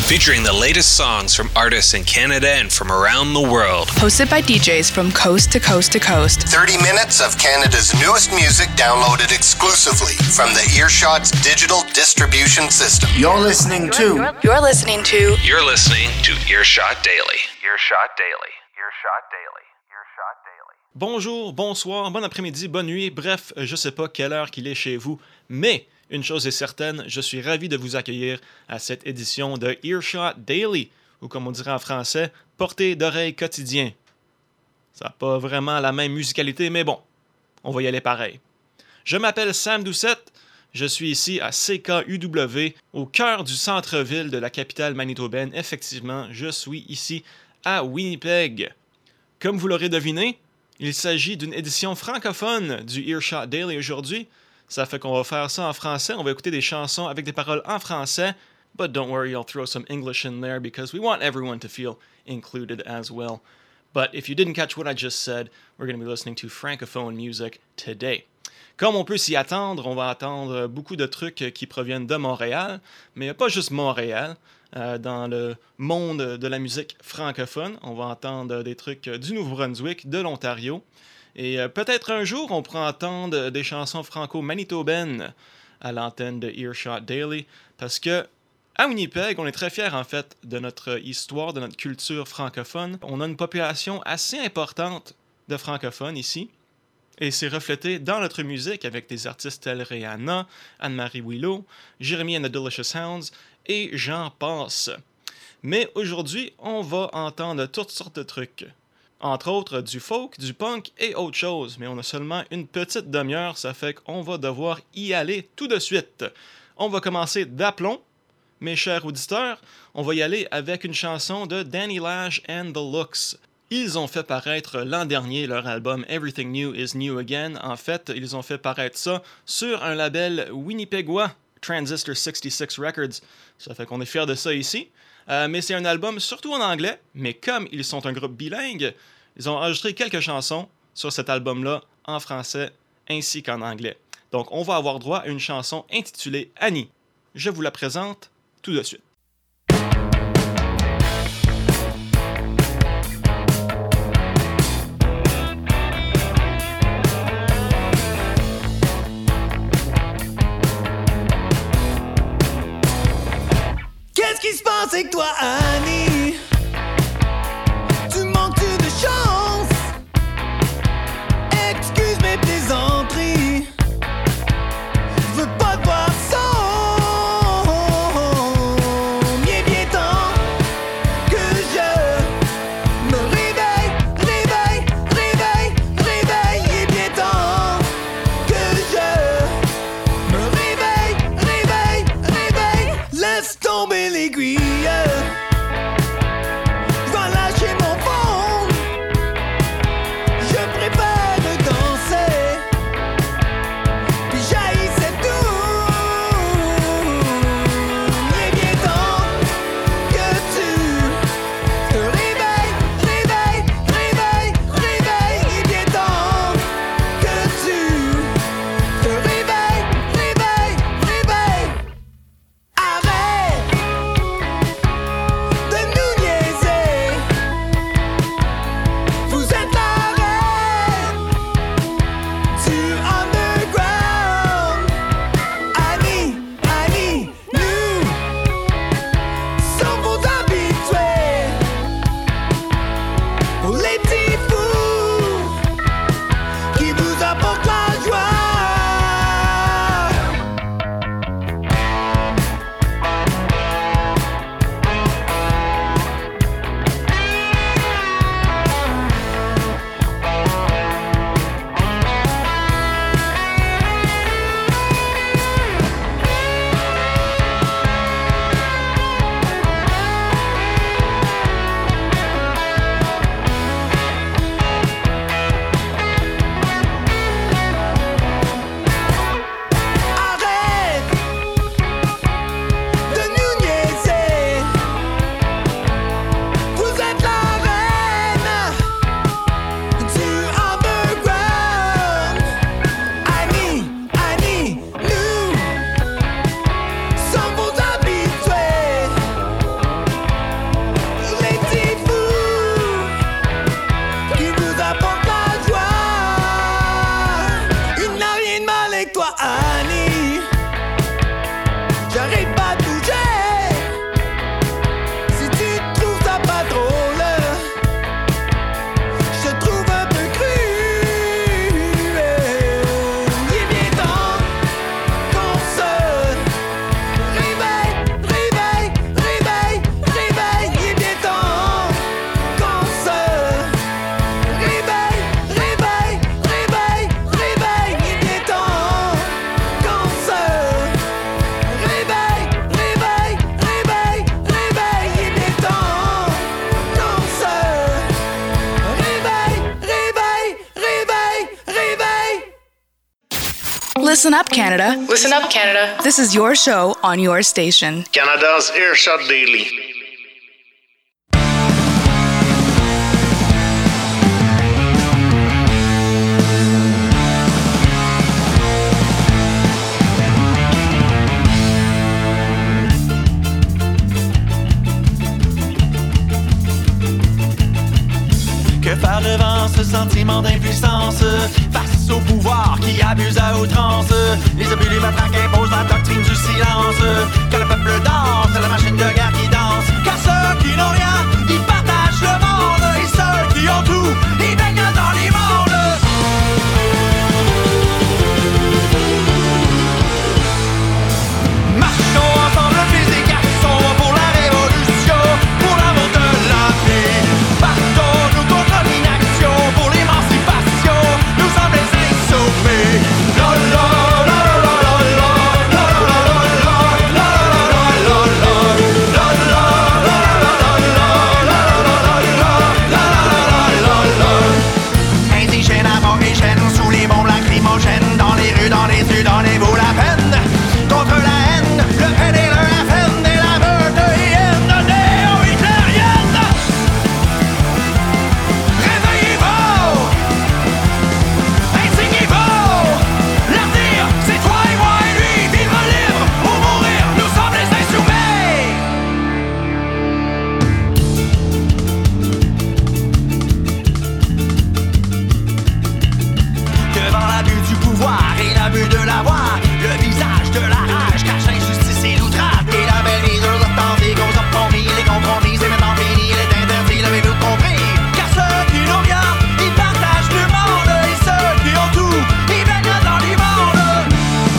featuring the latest songs from artists in Canada and from around the world. Hosted by DJs from coast to coast to coast. 30 minutes of Canada's newest music downloaded exclusively from the Earshot's digital distribution system. You're listening to Earshot Daily. Earshot Daily. Earshot Daily. Earshot Daily. Bonjour, bonsoir, bon après-midi, bonne nuit, bref, je sais pas quelle heure qu'il est chez vous, mais une chose est certaine, je suis ravi de vous accueillir à cette édition de Earshot Daily, ou comme on dirait en français, portée d'oreille quotidien. Ça n'a pas vraiment la même musicalité, mais bon, on va y aller pareil. Je m'appelle Sam Doucette, je suis ici à CKUW, au cœur du centre-ville de la capitale manitobaine. Effectivement, je suis ici à Winnipeg. Comme vous l'aurez deviné, il s'agit d'une édition francophone du Earshot Daily aujourd'hui. Ça fait qu'on va faire ça en français. On va écouter des chansons avec des paroles en français. But don't worry, I'll throw some English in there because we want everyone to feel included as well. But if you didn't catch what I just said, we're going to be listening to francophone music today. Comme on peut s'y attendre, on va entendre beaucoup de trucs qui proviennent de Montréal, mais pas juste Montréal. Dans le monde de la musique francophone, on va entendre des trucs du Nouveau-Brunswick, de l'Ontario. Et peut-être un jour, on pourra entendre des chansons franco-manitobaines à l'antenne de Earshot Daily, parce que à Winnipeg, on est très fiers en fait de notre histoire, de notre culture francophone. On a une population assez importante de francophones ici, et c'est reflété dans notre musique avec des artistes tels Rihanna, Anne-Marie Willow, Jeremy and the Delicious Sounds, et j'en passe. Mais aujourd'hui, on va entendre toutes sortes de trucs. Entre autres, du folk, du punk et autre chose. Mais on a seulement une petite demi-heure, ça fait qu'on va devoir y aller tout de suite. On va commencer d'aplomb, mes chers auditeurs. On va y aller avec une chanson de Danny Lash and the Looks. Ils ont fait paraître l'an dernier leur album Everything New is New Again. En fait, ils ont fait paraître ça sur un label winnipegois, Transistor 66 Records. Ça fait qu'on est fiers de ça ici. Mais c'est un album surtout en anglais, mais comme ils sont un groupe bilingue, ils ont enregistré quelques chansons sur cet album-là en français ainsi qu'en anglais. Donc on va avoir droit à une chanson intitulée Annie. Je vous la présente tout de suite. Qu'est-ce qui se passe avec toi, Annie? Tu manques-tu de chance? Excuse mes plaisanteries. Je veux pas te voir sans. Il est bien temps que je me réveille. Il est bien temps que je me réveille. Laisse tomber l'aiguille. Je vais lâcher mon phone. Je préfère danser. Puis j'haïssais tout. Il est bien temps que tu te réveilles. Il est bien temps que tu te réveilles. Arrête. Listen up, Canada. Listen up, Canada. This is your show on your station. Canada's Earshot Daily. Que faire devant ce sentiment d'impuissance face au pouvoir qui abuse à outrance? Les abus, les matraques imposent la doctrine du silence. Quand le peuple danse, c'est la machine de guerre qui danse. Car ceux qui n'ont rien, ils partagent le monde. Et ceux qui ont tout, ils baignent dans l'immonde. Marchons ensemble, filles et garçons, pour la révolution, pour l'amour de la vie. Partons-nous contre l'inaction, pour l'émancipation, nous sommes les insauvés. La la la la la la la la la la. Indigènes, aborigènes, sous les bombes lacrymogènes, dans les rues, dans les rues, dans les bouts, la peine. Contre la haine, le peine et le FN, et la meute hyène néo-hitlérienne. Réveillez-vous, insignez-vous. L'avenir, c'est toi et moi et lui, vivre libre ou mourir, nous sommes les insoumis. Devant l'abus du pouvoir et l'abus de la voix, le visage de la rage cache l'injustice et l'outrage. Et la belle vie de l'authentique aux compromis, les compromis, c'est maintenant fini, il est interdit, l'avez-vous compris? Car ceux qui n'ont rien, ils partagent le monde. Et ceux qui ont tout, ils baignent dans l'immonde.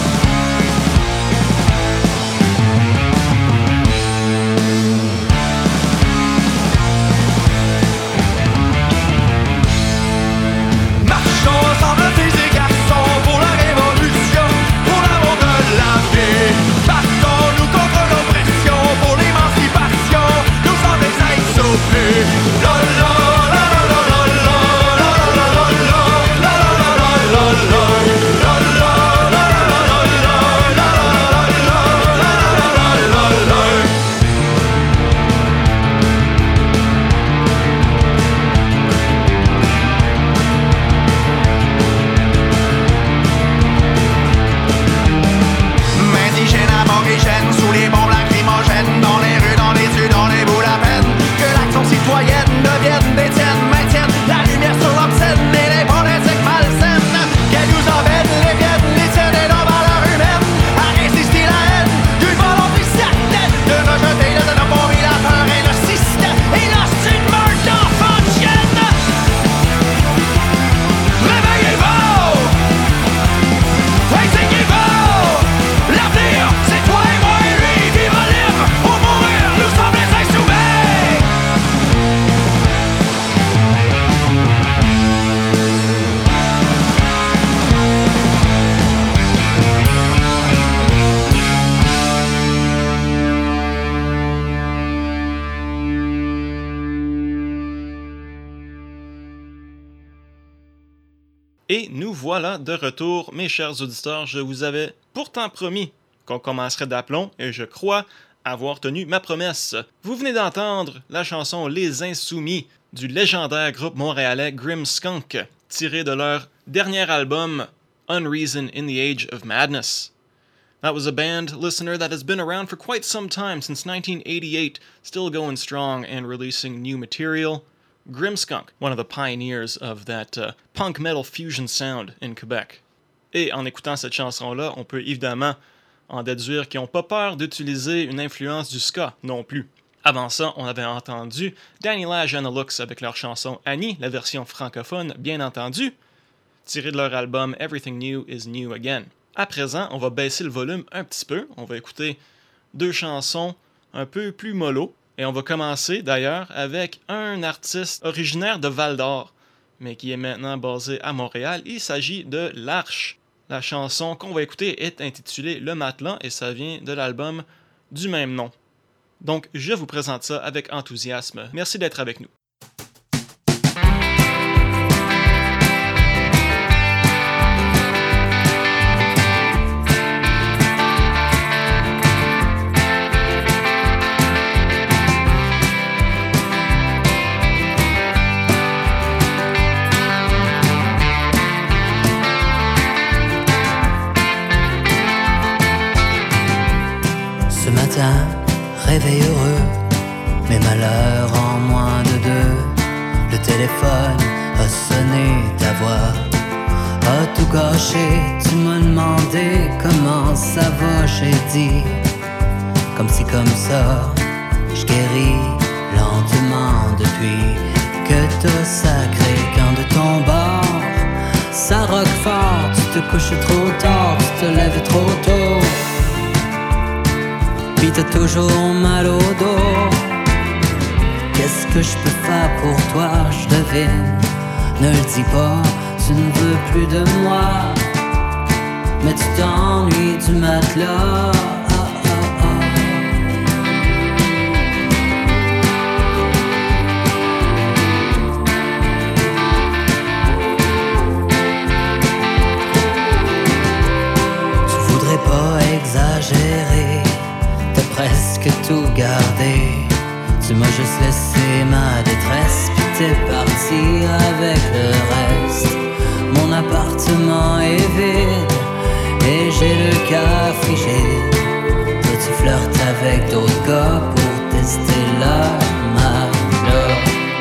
Marchons ensemble, filles et garçons, pour la révolution, pour l'amour de la vie. Battons-nous contre l'oppression, pour l'émancipation, nous sommes les insauvés. La la la la la la la la la la la la la la Indigènes, aborigènes, sous les bombes lacrymogènes, dans les rues, dans les rues, dans les bouts, la peine. Que l'action citoyenne devienne des tiennes, maintienne la lumière sur l'obscène et les politiques malsaines. Qu'elles nous emmènent, les viennent, les tiennent et nos valeurs humaines. À résister la haine d'une volonté certaine de rejeter le xénophobie, la peur et le système. Et là, c'est une meute d'enfants de chienne. Réveillez-vous, insignez-vous. L'avenir, c'est toi et moi et lui, vivre libre ou mourir, nous sommes les insoumis. Et nous voilà de retour, mes chers auditeurs. Je vous avais pourtant promis qu'on commencerait d'aplomb et je crois avoir tenu ma promesse. Vous venez d'entendre la chanson Les Insoumis du légendaire groupe montréalais Grimmskunk, tiré de leur dernier album Unreason in the Age of Madness. That was a band, listener, that has been around for quite some time, since 1988, still going strong and releasing new material. Grimmskunk, one of the pioneers of that punk metal fusion sound in Quebec. Et en écoutant cette chanson-là, on peut évidemment en déduire qu'ils n'ont pas peur d'utiliser une influence du ska non plus. Avant ça, on avait entendu Danny Lage and the Looks avec leur chanson Annie, la version francophone, bien entendu, tirée de leur album Everything New is New Again. À présent, on va baisser le volume un petit peu, on va écouter deux chansons un peu plus mollo, et on va commencer d'ailleurs avec un artiste originaire de Val-d'Or, mais qui est maintenant basé à Montréal. Il s'agit de L'Arche. La chanson qu'on va écouter est intitulée Le Matelas et ça vient de l'album du même nom. Donc, je vous présente ça avec enthousiasme. Merci d'être avec nous. rêver heureux, mes malheurs en moins de deux. Le téléphone a sonné, ta voix a tout gâché. Tu m'as demandé comment ça va, j'ai dit comme si comme ça je guéris lentement depuis que t'as sacré quand de ton bord ça rock fort. Tu te couches trop tard, tu te lèves trop tôt, puis t'as toujours mal au dos. Qu'est-ce que je peux faire pour toi, je devine. Ne le dis pas, tu ne veux plus de moi, mais tu t'ennuies du matelas. Tu voudrais pas exagérer, t'as presque tout gardé. Tu m'as juste laissé ma détresse, puis t'es parti avec le reste. Mon appartement est vide et j'ai le cœur frigide. Toi tu flirtes avec d'autres gars pour tester leur malheur.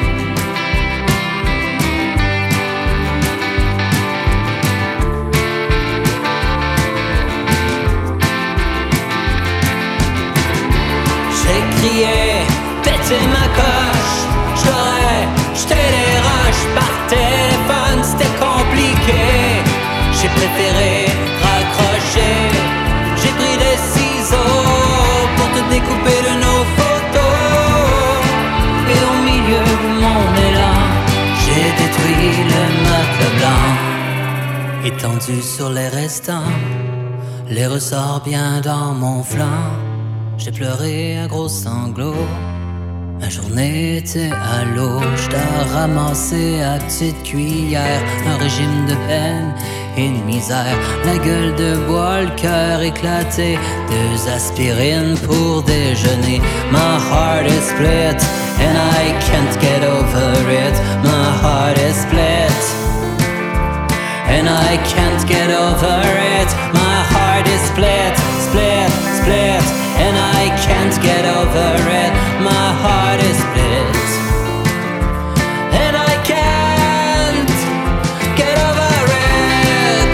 J'ai crié, péter ma coche, j'aurais jeté les roches par téléphone, c'était compliqué. J'ai préféré raccrocher, j'ai pris des ciseaux pour te découper de nos photos. Et au milieu de mon élan, j'ai détruit le matelas blanc. Étendu sur les restants, les ressorts bien dans mon flanc. J'ai pleuré un gros sanglot. Ma journée était à l'eau, j't'ai ramassé à petite cuillère un régime de peine et de misère. La gueule de bois, le cœur éclaté, 2 aspirines pour déjeuner. My heart is split and I can't get over it. My heart is split and I can't get over it. My heart is split, split, split, and I can't get over it. My heart is split and I can't get over it.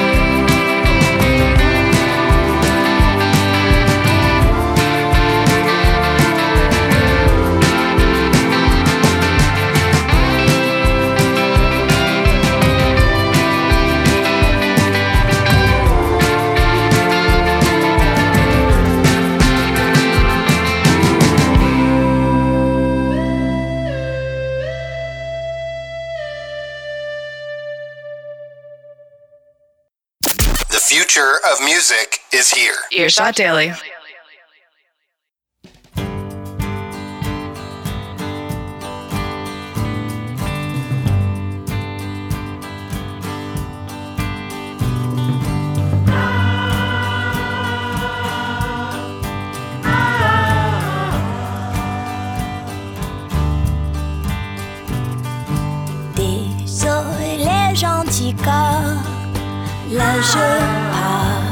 The future of music is here. Earshot Daily. Désolé, gentil corps, là je pars.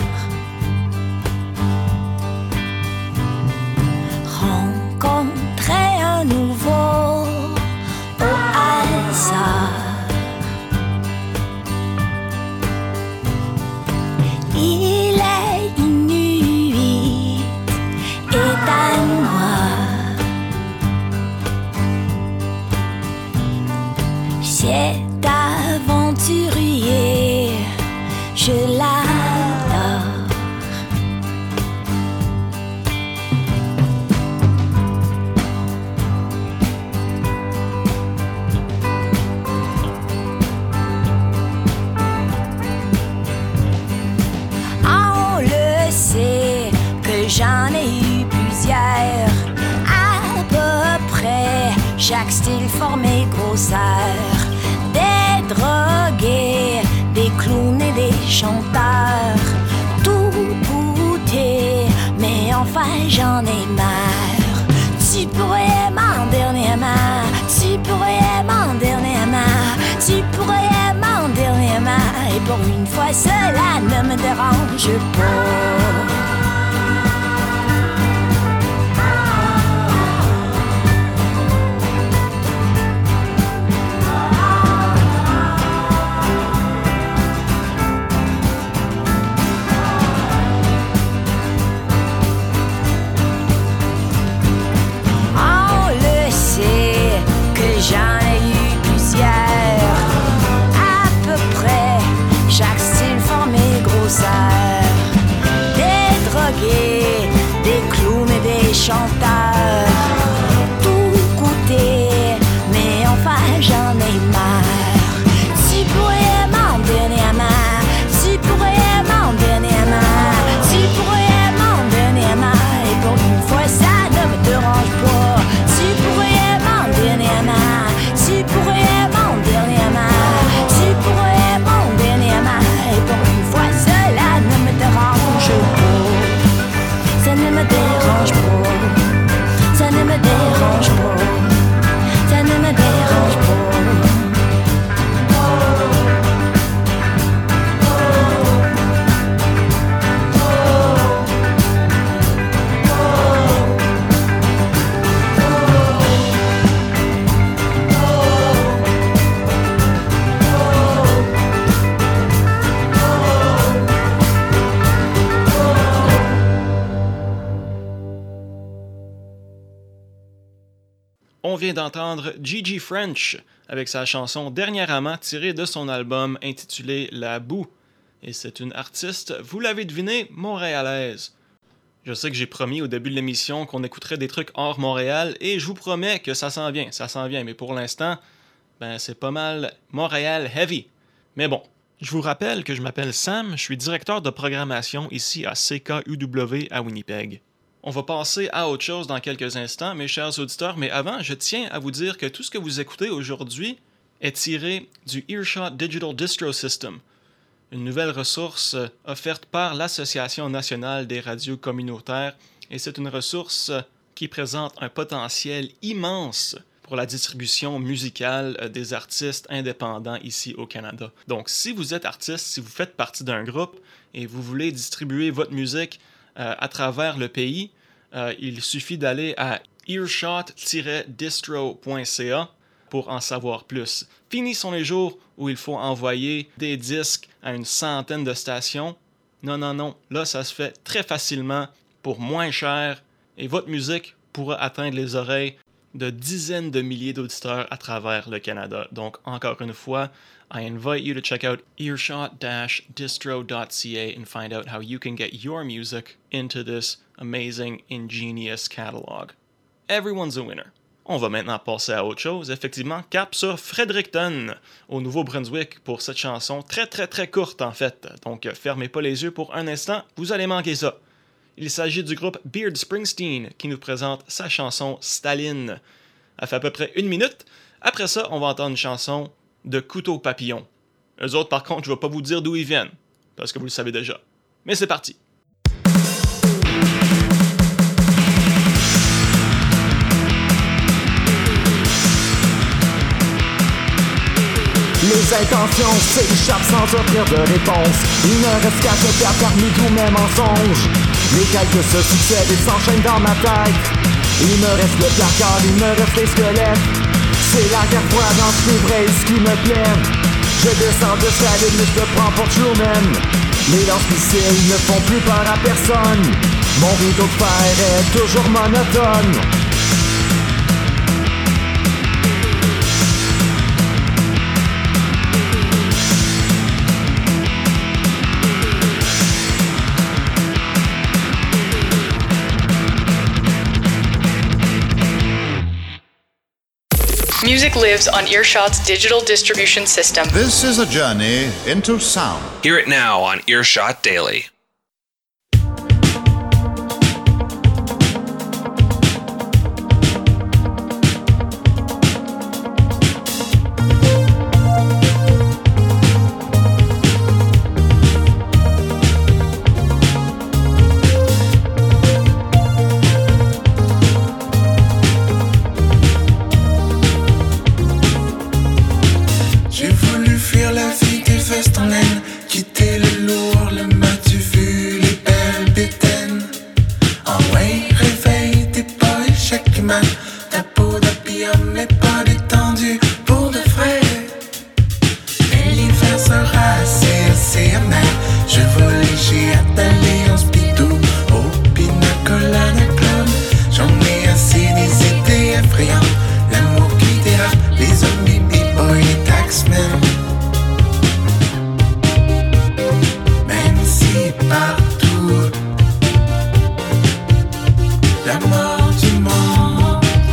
Rencontrer un nouveau au hasard. Il est inuit et danois. C'est aventurier, je l'adore. On le sait que j'en ai eu plusieurs, à peu près chaque style, forme et grosseur. Des drogués, des clowns et des chanteurs, tout goûté, mais enfin j'en ai marre. Tu pourrais m'en dernièrement, tu pourrais m'en dernièrement, tu pourrais m'en dernièrement, et pour une fois cela ne me dérange pas. On vient d'entendre Gigi French avec sa chanson Dernier Amant tirée de son album intitulé La Boue. Et c'est une artiste, vous l'avez deviné, montréalaise. Je sais que j'ai promis au début de l'émission qu'on écouterait des trucs hors Montréal et je vous promets que ça s'en vient, mais pour l'instant, c'est pas mal Montréal heavy. Mais bon, je vous rappelle que je m'appelle Sam, je suis directeur de programmation ici à CKUW à Winnipeg. On va passer à autre chose dans quelques instants, mes chers auditeurs, mais avant, je tiens à vous dire que tout ce que vous écoutez aujourd'hui est tiré du Earshot Digital Distro System, une nouvelle ressource offerte par l'Association nationale des radios communautaires, et c'est une ressource qui présente un potentiel immense pour la distribution musicale des artistes indépendants ici au Canada. Donc, si vous êtes artiste, si vous faites partie d'un groupe et vous voulez distribuer votre musique à travers le pays, il suffit d'aller à earshot-distro.ca pour en savoir plus. Finis sont les jours où il faut envoyer des disques à une centaine de stations. Non. Là, ça se fait très facilement pour moins cher et votre musique pourra atteindre les oreilles de dizaines de milliers d'auditeurs à travers le Canada. Donc, encore une fois, I invite you to check out earshot-distro.ca and find out how you can get your music into this amazing, ingenious catalog. Everyone's a winner. On va maintenant passer à autre chose. Effectivement, cap sur Fredericton, au Nouveau-Brunswick, pour cette chanson très courte en fait. Donc, fermez pas les yeux pour un instant, vous allez manquer ça. Il s'agit du groupe Beard Springsteen qui nous présente sa chanson Staline. Elle fait à peu près 1 minute. Après ça, on va entendre une chanson de Couteau Papillon. Eux autres, par contre, je vais pas vous dire d'où ils viennent, parce que vous le savez déjà. Mais c'est parti. Les intentions s'échappent sans offrir de réponse. Il ne reste qu'à se perdre parmi tous mes mensonges. Les calculs se succèdent et s'enchaînent dans ma tête. Il me reste le placard, il me reste les squelettes. C'est la guerre froide entre les vrais et ce qui me plaît. Je descends de Staline mais je le prends pour Truman. Les lance-missiles ne font plus peur à personne. Mon rideau de fer est toujours monotone. Music lives on Earshot's digital distribution system. This is a journey into sound. Hear it now on Earshot Daily. Quitter le lourd, le mas-tu vu, les belles bétaines. En way, réveil, t'es pas échec humain. Ta peau d'opium n'est pas détendue pour de vrai. Mais l'hiver sera assez amer. Je vole léger, attelé en speedo au pinacolade de club. J'en ai assez des idées effrayantes. L'amour qui dérape, les zombies, b-boys, les taxmen. Partout, la mort du monde.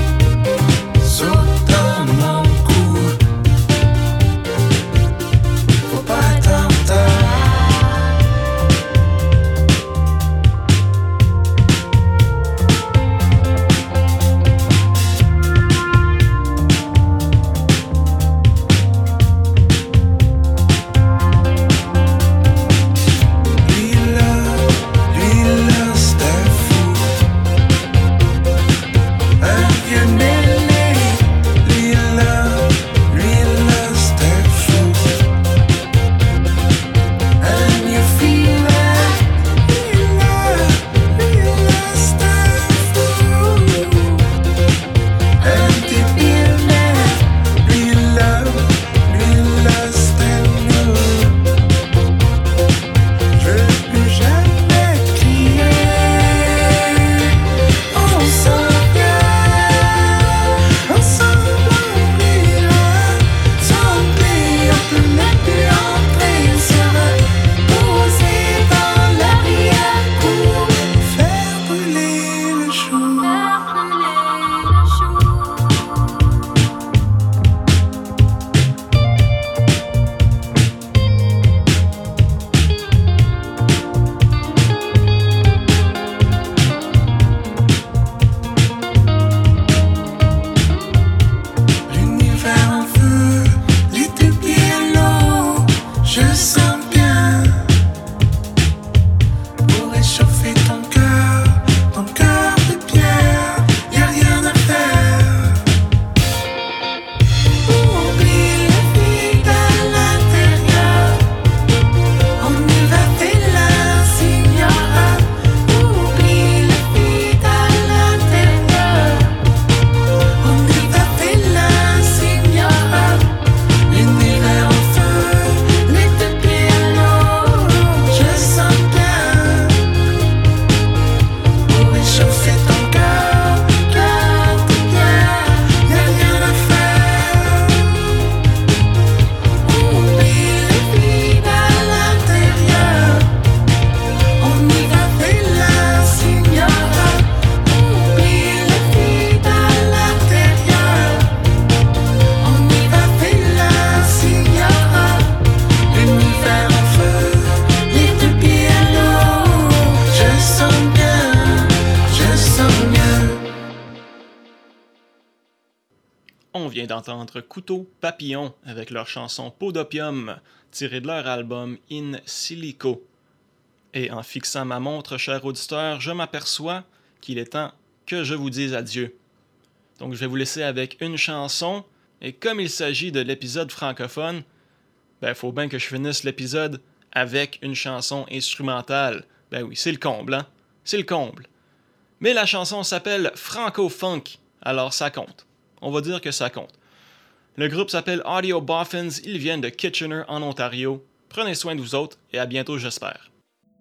On vient d'entendre Couteau Papillon avec leur chanson Peau d'opium, tirée de leur album In Silico. Et en fixant ma montre, cher auditeur, je m'aperçois qu'il est temps que je vous dise adieu. Donc je vais vous laisser avec une chanson, et comme il s'agit de l'épisode francophone, ben faut bien que je finisse l'épisode avec une chanson instrumentale. Ben oui, c'est le comble, hein? C'est le comble. Mais la chanson s'appelle Franco-Funk, alors ça compte. On va dire que ça compte. Le groupe s'appelle Audio Boffins, ils viennent de Kitchener en Ontario. Prenez soin de vous autres et à bientôt j'espère.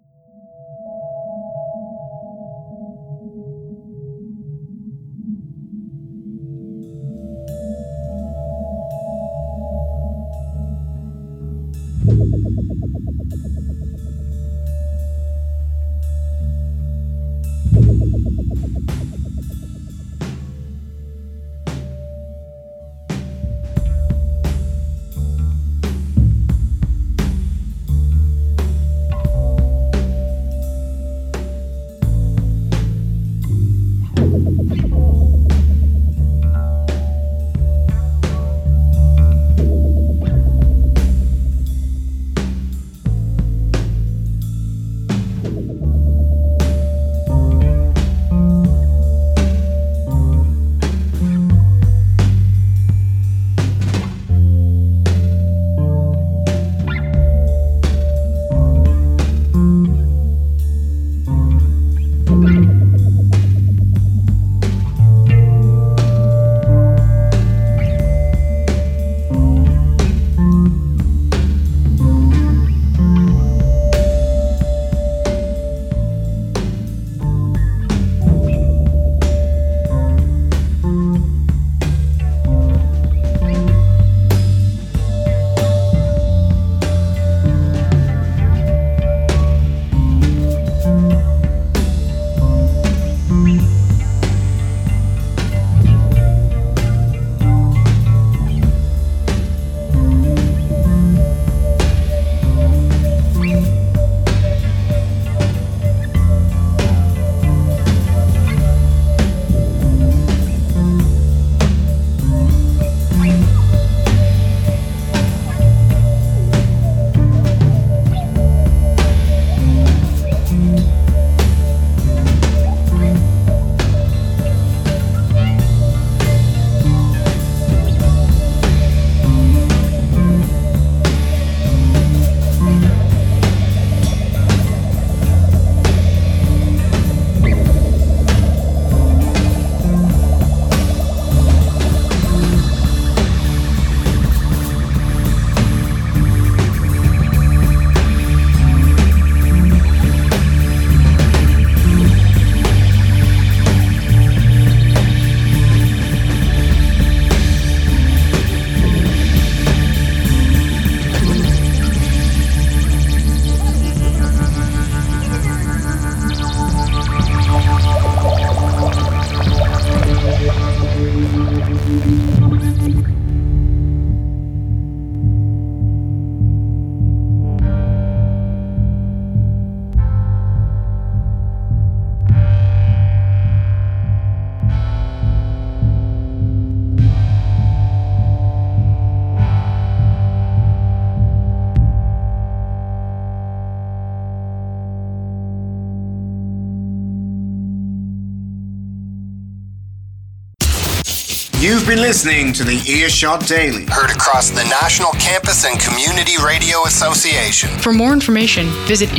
You've been listening to the Earshot Daily. Heard across the National Campus and Community Radio Association. For more information, visit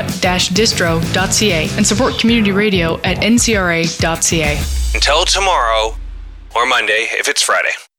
earshot-distro.ca and support community radio at ncra.ca. Until tomorrow, or Monday if it's Friday.